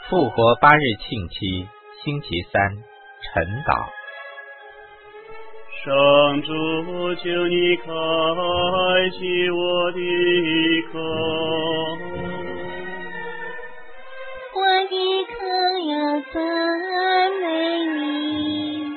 复活8日庆期，星期三，晨祷。 上主，求你开启我的口， 我的口要赞美你。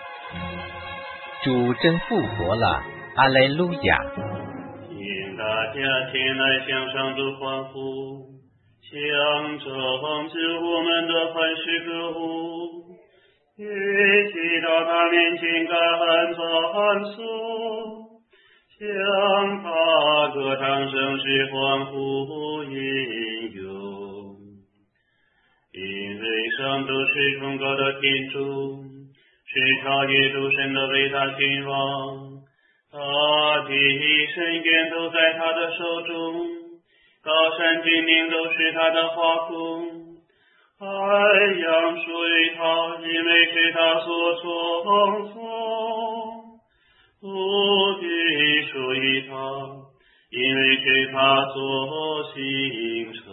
主真复活了，阿肋路亚！ 请大家前来向上主欢呼，向拯救我们的磐石歌舞，一起到他面前感赞颂，向他歌唱声势欢呼应用。因为上主是崇高的天主，是超越诸神的伟大君王，大地深渊都在他的手中，高山峻岭都是他的华工，海洋属于他，因为是他所创造，土地属于他，因为是他所形成。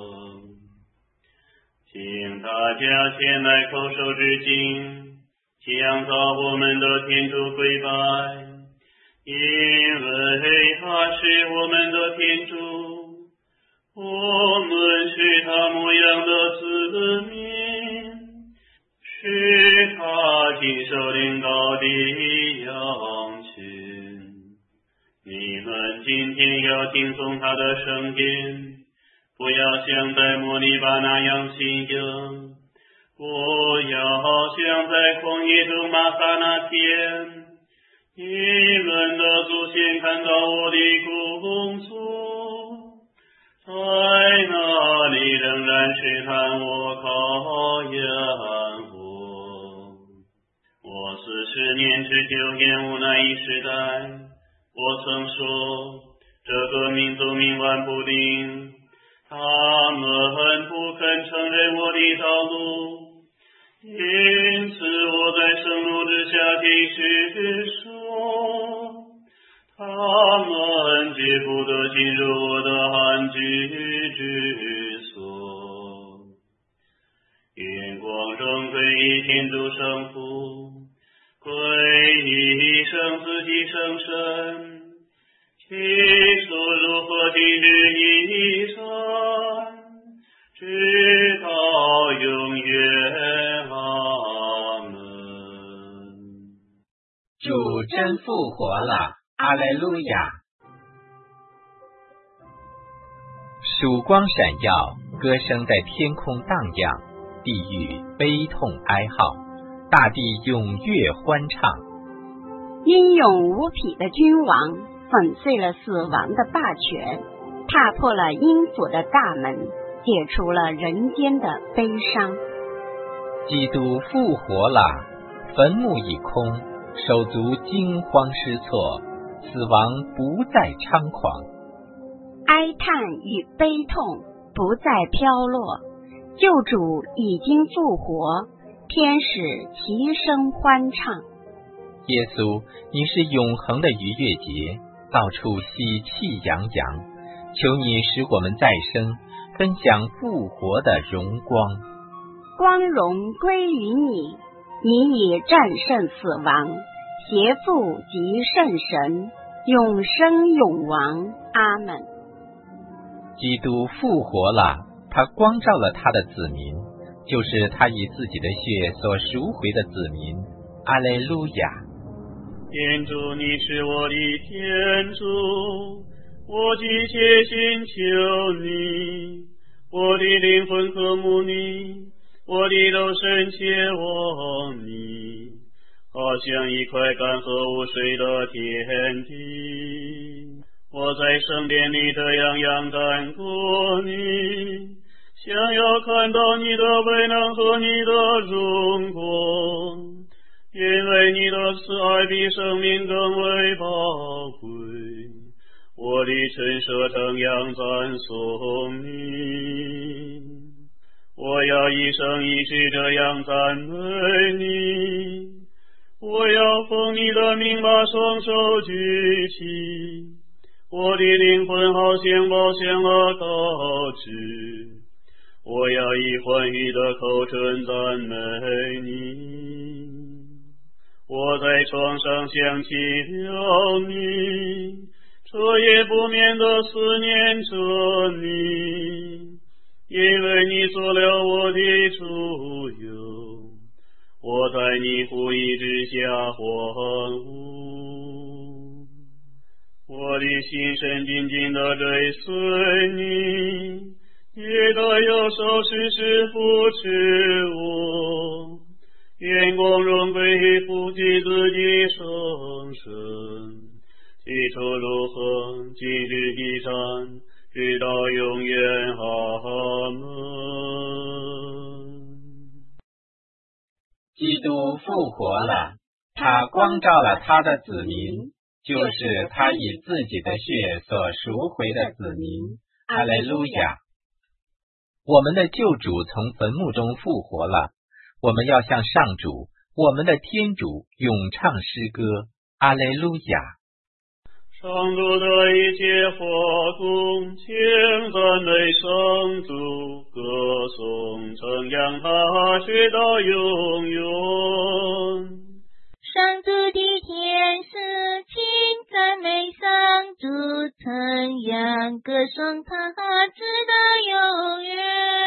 请大家前来叩首致敬，向造我们的天主跪拜，因为他是我们的天主，我们是他牧养的子民，是他亲手领导的羊群。你们今天要听从他的声音，不要像在摩利巴那样信仰，不要像在旷野中玛撒那天，你们的祖先看到我的工作，在那里仍然试探我，考验我。我40年之久厌恶那一时代，我曾说这个民族冥顽不灵，他们不肯承认我的道路，因此我在盛怒之下提示说，他们绝不得进入我的安居之所。愿光荣归于天主圣父，归于圣子及圣神，起初如何今日已然，直到永远。阿门。 主真复活了，阿肋路亚！曙光闪耀，歌声在天空荡漾，地狱悲痛哀号，大地踊跃欢唱。 英勇无匹的君王粉碎了死亡的霸权，踏破了阴府的大门，解除了人间的悲伤。 基督复活了，坟墓已空，手足惊慌失措，死亡不再猖狂， 哀叹与悲痛不再飘落，救主已经复活，天使齐声欢唱。 耶稣，你是永恒的逾越节，到处喜气洋洋，求你使我们再生，分享复活的荣光。 光荣归于你，你已战胜死亡，邪父及圣神，永生永王。阿门。 基督复活了，他光照了他的子民，就是他以自己的血所赎回的子民。阿肋路亚！ 天主，你是我的天主，我急切寻求你，我的灵魂渴慕你，我的肉身切望你，好像一块干涸无水的田地。我在圣殿里的洋洋赶过你，想要看到你的威能和你的荣光，因为你的慈爱比生命更为宝贵。我的唇舌称扬赞颂你，我要一生一世这样赞美你，我要奉你的名把双手举起，我的灵魂好像宝箱了高枝，我要以欢愉的我在床上想起了你，彻夜不眠地思念着你，因为你做了我的主佑，我在你护庇之下欢呼。我的心神紧紧地追随你，你的右手时时扶持我，愿光荣归父及子及圣神，起初如何，今日必然，直到永远。阿门。 基督复活了，他光照了他的子民，就是他以自己的血所赎回的子民。哈利路亚！我们的救主从坟墓中复活了，我们要向上主，我们的天主咏唱诗歌。哈利路亚！ 上主的一切活动，请赞美上主，歌颂称扬他直到永远。 上主的天使，请赞美上主，称扬歌颂他直到永远。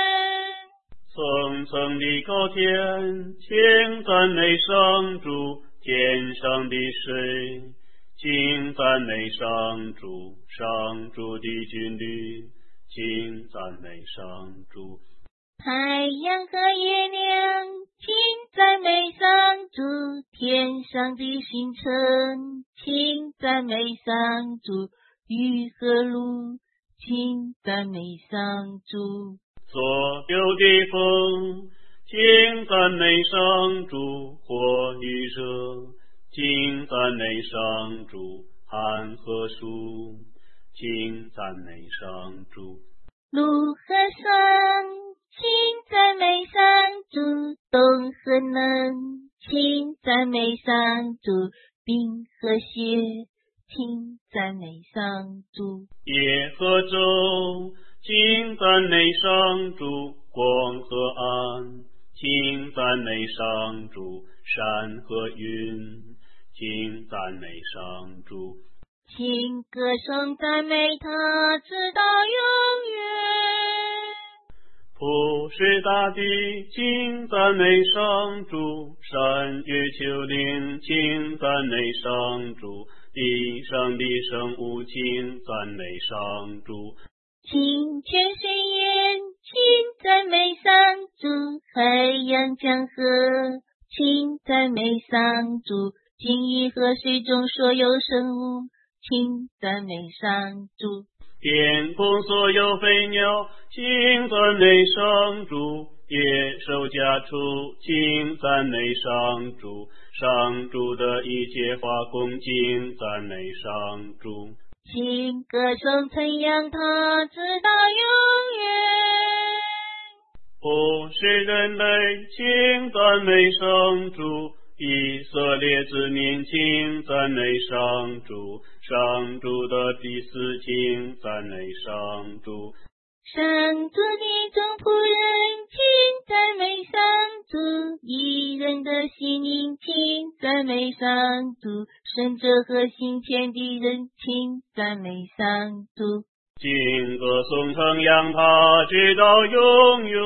层层的高天，请赞美上主，天上的水，请赞美上主，上主的军旅，请赞美上主。 太阳和月亮，请赞美上主，天上的星辰，请赞美上主，雨和露，请赞美上主。 所有的风，请赞美上主，火与热，请赞美上主，寒和暑，请赞美上主。 陆和山，请赞美上主，冬和冷，请赞美上主，冰和雪，请赞美上主。 夜和昼，请赞美上主，光和暗，请赞美上主，山和云，请赞美上主。 请歌颂赞美他直到永远。 普世大地，请赞美上主，山岳丘陵，请赞美上主，地上的生物，请赞美上主。 清泉水源，请赞美上主，海洋江河，请赞美上主，鲸鱼和水中所有生物，请赞美上主。 天空所有飞鸟，请赞美上主，野兽家畜，请赞美上主，上主的一切化工，请赞美上主。 请歌颂称扬他直到永远。 普世人类，请赞美上主，以色列子民，请赞美上主，上主的祭司，请赞美上主。 上主的众仆人，请赞美上主，义人的心灵，请赞美上主，圣者和行虔的人，请赞美上主。 请歌颂称扬他直到永远。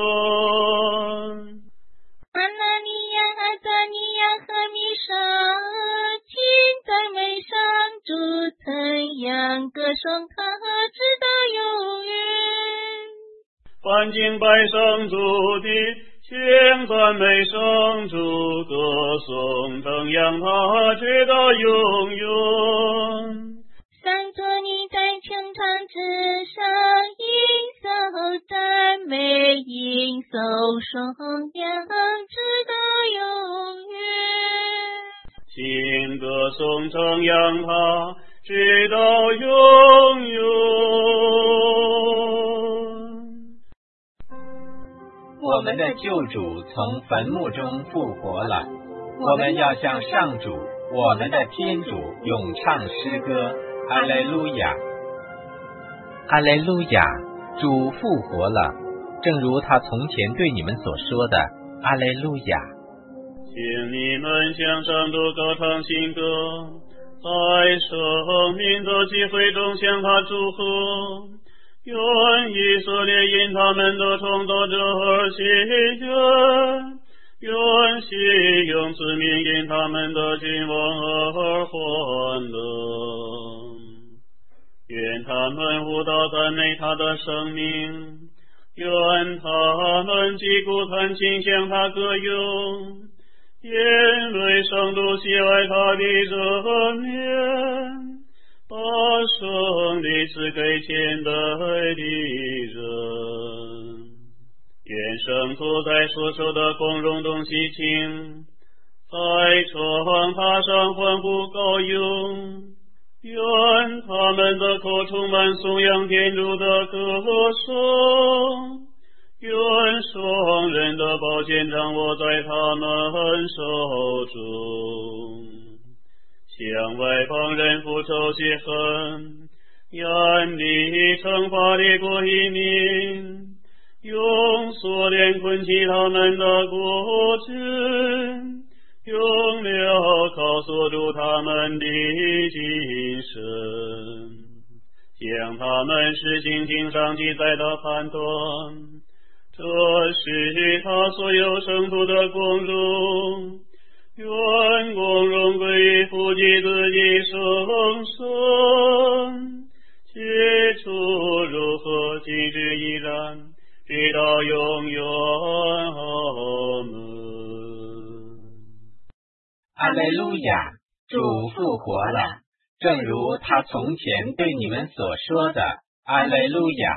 阿纳尼亚、阿扎尼亚和弥沙，请赞美上主，称扬歌颂他直到永远。 凡敬拜上主的，请赞美上主，歌颂称扬他直到永远。 上主你在穹苍之上，应受赞美，应受颂扬直到永远。 请歌颂称扬他直到永远。 我们的救主从坟墓中复活了，我们要向上主，我们的天主咏唱诗歌。哈利路亚！哈利路亚！主复活了，正如他从前对你们所说的。哈利路亚！ 请你们向上主歌唱新歌，在生命的聚会中向他祝贺。愿以色列因他们的创造者而喜悦，愿西用子民因他们的君王而欢乐。愿他们舞蹈赞美他的生命，愿他们击鼓弹琴向他歌咏，因为上主喜爱他的人面，把胜利赐给前代的人。愿圣徒在所受的光荣中喜庆，在床榻上欢呼高咏。愿他们的口充满颂扬天主的歌声，愿双人的宝剑掌握在他们手中，向外邦人复仇泄恨，严厉惩罚列国移民，用锁链捆起他们的国君，用镣铐锁住他们的精神，将他们实行经上记载的判断。这是他所有圣徒的光荣，愿光荣归于父及子及圣神，起初如何，今日依然，直到永远。阿门。 阿肋路亚，主复活了，正如他从前对你们所说的。阿肋路亚。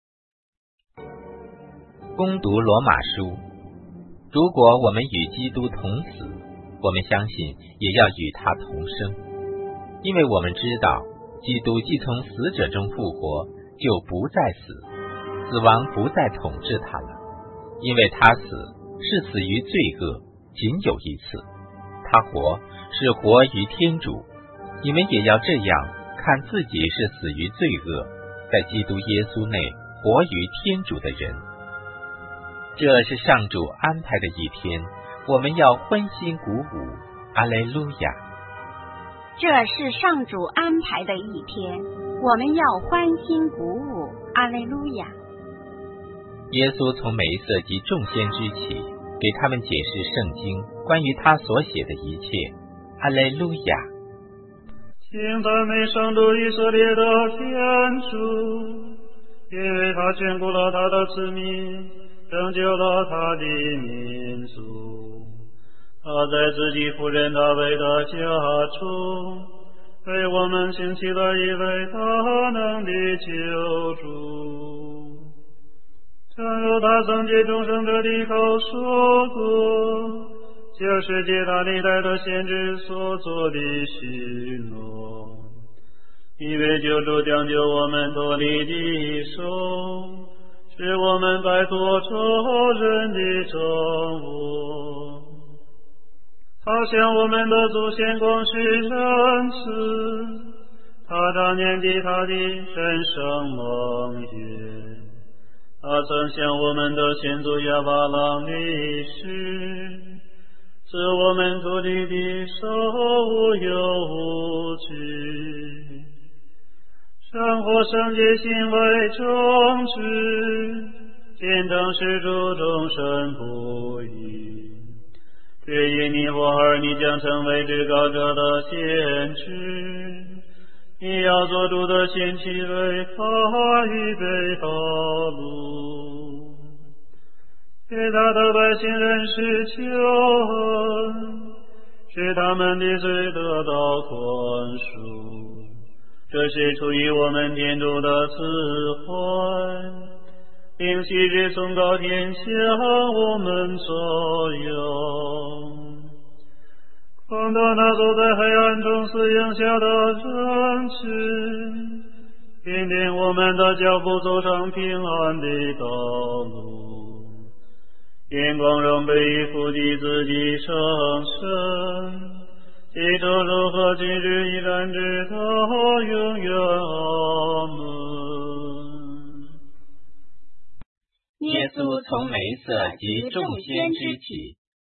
攻读罗马书，如果我们与基督同死，我们相信也要与他同生，因为我们知道基督既从死者中复活，就不再死，死亡不再统治他了，因为他死是死于罪恶，仅有一次，他活是活于天主。你们也要这样看自己是死于罪恶，在基督耶稣内活于天主的人。这是上主安排的一天，我们要欢欣鼓舞。阿肋路亚。 这是上主安排的一天，我们要欢欣鼓舞。阿肋路亚。 耶稣从梅瑟及众先知起，给他们解释圣经关于他所写的一切。阿肋路亚。 请赞美上主以色列的天主，因为他眷顾了他的子民，拯救了他的民族。他在自己仆人大卫的家中，为我们兴起了一位大能的救主。正如他曾借众生者的口说过，就是借他历代的先知所做的许诺，因为救主将救我们脱离敌手，使我们摆脱仇人的掌握。好像我们的祖先光是仁慈，他常念及他的神圣盟约。他曾向我们的先祖亚巴郎立誓，使我们脱离的手无忧无惧，生活圣洁，行为正直，见证使主终身不渝。至于你我儿，你将成为至高者的先知，你要做主的先期，为他预备道路，给他的百姓认识救恩，使他们的罪得到宽恕。这是出于我们天主的慈怀，并昔日从高天向我们照耀。光到那走在黑暗中死荫下的人群，引领我们的脚步走上平安的道路。愿光荣归于父及子及圣神，起初如何，今日依然，直到永远。阿门。 耶稣从梅瑟及众先知起，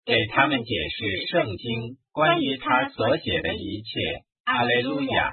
给他们解释圣经关于他所写的一切。阿肋路亚！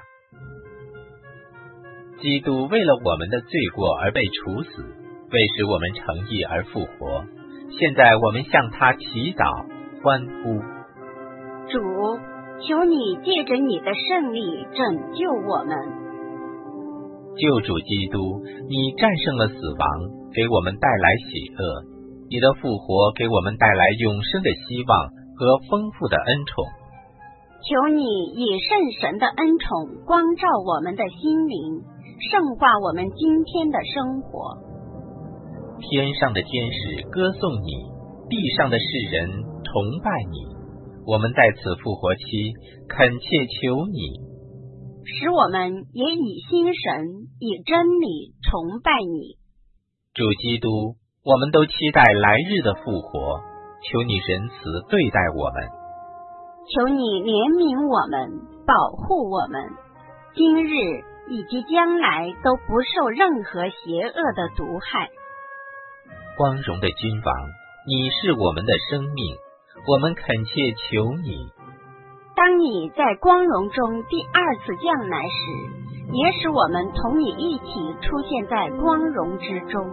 基督为了我们的罪过而被处死，为使我们成义而复活。现在我们向他祈祷欢呼。 主，求你借着你的胜利拯救我们。 救主基督，你战胜了死亡，给我们带来喜乐，你的复活给我们带来永生的希望和丰富的恩宠。 求你以圣神的恩宠光照我们的心灵，圣化我们今天的生活。 天上的天使歌颂你，地上的世人崇拜你。我们在此复活期恳切求你， 使我们也以心神以真理崇拜你。 主基督，我们都期待来日的复活，求你仁慈对待我们， 求你怜悯我们，保护我们，今日以及将来都不受任何邪恶的毒害。 光荣的君王，你是我们的生命，我们恳切求你。 当你在光荣中第二次降来时，也使我们同你一起出现在光荣之中。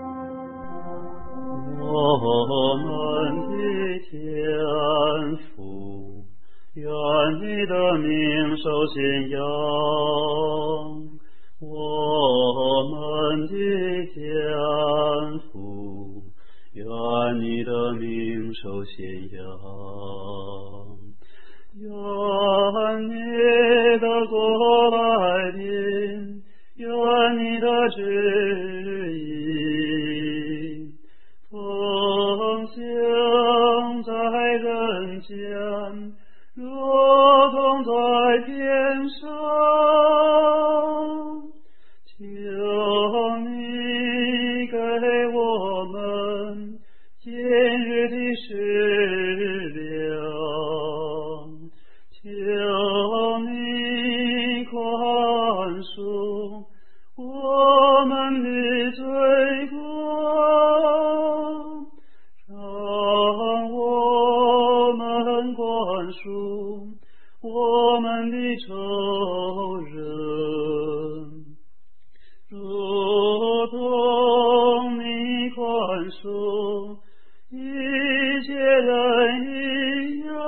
我们的天父，愿你的名受显扬，我们的天父，愿你的名受显扬，愿你的国来临，愿你的旨意奉行在人间，如同在天上。求你给我们今日的食粮，求你宽恕我们的罪过，让我们宽恕我们的仇人，如同你宽恕一切人一样，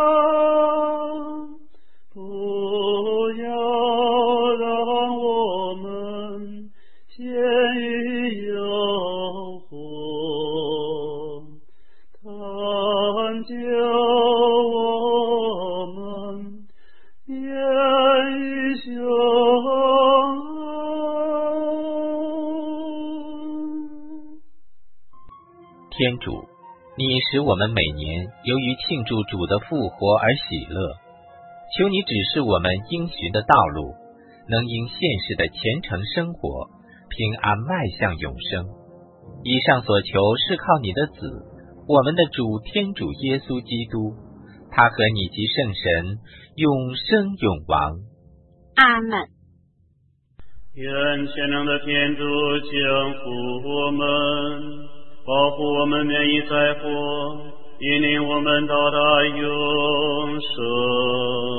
不要让我们陷于诱惑，但救我们免于凶恶。 天主，你使我们每年由于庆祝主的复活而喜乐，求你指示我们应循的道路，能因现世的虔诚生活平安迈向永生。以上所求是靠你的子，我们的主天主耶稣基督，他和你及圣神永生永王。 阿们。 愿全能的天主降福我们，保护我们免于灾祸，引领我们到达永生。